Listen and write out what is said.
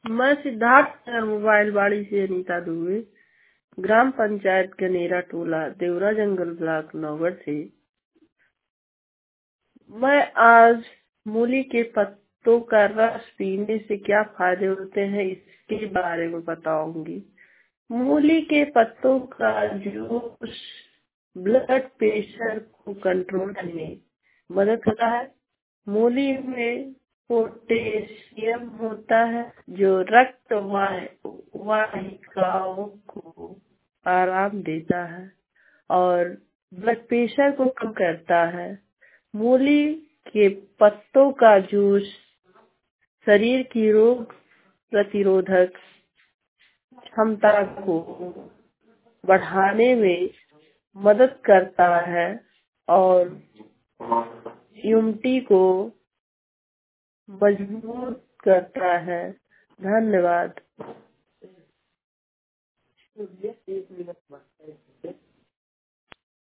मैं सिद्धार्थ नगर मोबाइल बाड़ी से अनीता दुबे, ग्राम पंचायत गनेरा टोला, देवरा जंगल ब्लॉक, नौगढ़ से। मैं आज मूली के पत्तों का रस पीने से क्या फायदे होते हैं इसके बारे में बताऊंगी। मूली के पत्तों का जूस ब्लड प्रेशर को कंट्रोल करने में मदद करता है। मूली में पोटेशियम होता है जो रक्त वाहिकाओं को आराम देता है और ब्लड प्रेशर को कम करता है। मूली के पत्तों का जूस शरीर की रोग प्रतिरोधक क्षमता को बढ़ाने में मदद करता है और इम्यूनिटी को मजबूत करता है। धन्यवाद।